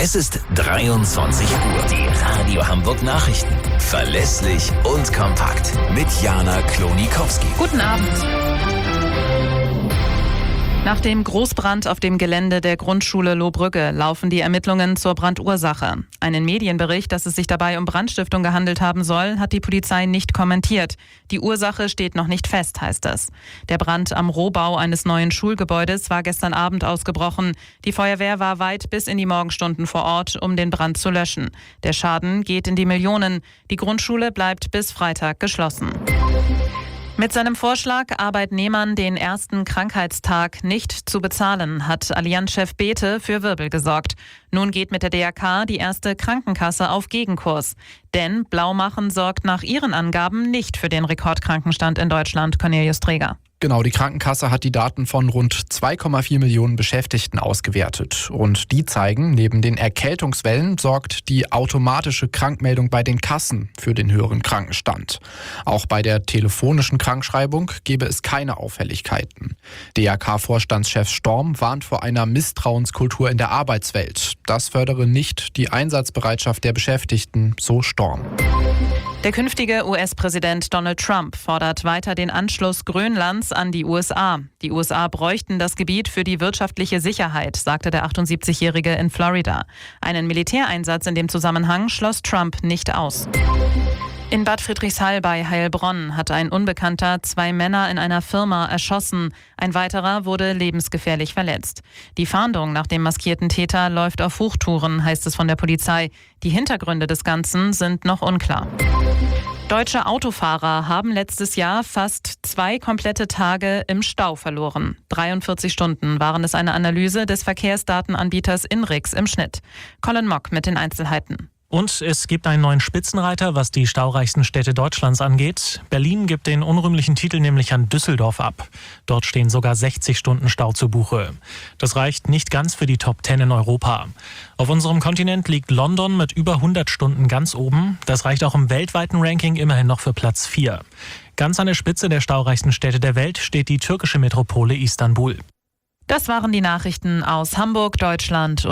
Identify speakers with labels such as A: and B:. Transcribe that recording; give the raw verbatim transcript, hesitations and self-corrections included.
A: Es ist dreiundzwanzig Uhr. Die Radio Hamburg Nachrichten. Verlässlich und kompakt. Mit Jana Klonikowski.
B: Guten Abend. Nach dem Großbrand auf dem Gelände der Grundschule Lohbrügge laufen die Ermittlungen zur Brandursache. Einen Medienbericht, dass es sich dabei um Brandstiftung gehandelt haben soll, hat die Polizei nicht kommentiert. Die Ursache steht noch nicht fest, heißt es. Der Brand am Rohbau eines neuen Schulgebäudes war gestern Abend ausgebrochen. Die Feuerwehr war weit bis in die Morgenstunden vor Ort, um den Brand zu löschen. Der Schaden geht in die Millionen. Die Grundschule bleibt bis Freitag geschlossen. Mit seinem Vorschlag, Arbeitnehmern den ersten Krankheitstag nicht zu bezahlen, hat Allianz-Chef Bethe für Wirbel gesorgt. Nun geht mit der D R K die erste Krankenkasse auf Gegenkurs. Denn Blaumachen sorgt nach ihren Angaben nicht für den Rekordkrankenstand in Deutschland. Cornelius Träger.
C: Genau, die Krankenkasse hat die Daten von rund zwei Komma vier Millionen Beschäftigten ausgewertet. Und die zeigen, neben den Erkältungswellen sorgt die automatische Krankmeldung bei den Kassen für den höheren Krankenstand. Auch bei der telefonischen Krankschreibung gebe es keine Auffälligkeiten. D R K-Vorstandschef Storm warnt vor einer Misstrauenskultur in der Arbeitswelt. Das fördere nicht die Einsatzbereitschaft der Beschäftigten, so Storm.
B: Der künftige U S-Präsident Donald Trump fordert weiter den Anschluss Grönlands an die U S A. Die U S A bräuchten das Gebiet für die wirtschaftliche Sicherheit, sagte der achtundsiebzigjährige in Florida. Einen Militäreinsatz in dem Zusammenhang schloss Trump nicht aus. In Bad Friedrichshall bei Heilbronn hat ein Unbekannter zwei Männer in einer Firma erschossen. Ein weiterer wurde lebensgefährlich verletzt. Die Fahndung nach dem maskierten Täter läuft auf Hochtouren, heißt es von der Polizei. Die Hintergründe des Ganzen sind noch unklar. Deutsche Autofahrer haben letztes Jahr fast zwei komplette Tage im Stau verloren. dreiundvierzig Stunden waren es eine Analyse des Verkehrsdatenanbieters Inrix im Schnitt. Colin Mock mit den Einzelheiten.
D: Und es gibt einen neuen Spitzenreiter, was die staureichsten Städte Deutschlands angeht. Berlin gibt den unrühmlichen Titel nämlich an Düsseldorf ab. Dort stehen sogar sechzig Stunden Stau zu Buche. Das reicht nicht ganz für die Top zehn in Europa. Auf unserem Kontinent liegt London mit über hundert Stunden ganz oben. Das reicht auch im weltweiten Ranking immerhin noch für Platz vier. Ganz an der Spitze der staureichsten Städte der Welt steht die türkische Metropole Istanbul.
B: Das waren die Nachrichten aus Hamburg, Deutschland.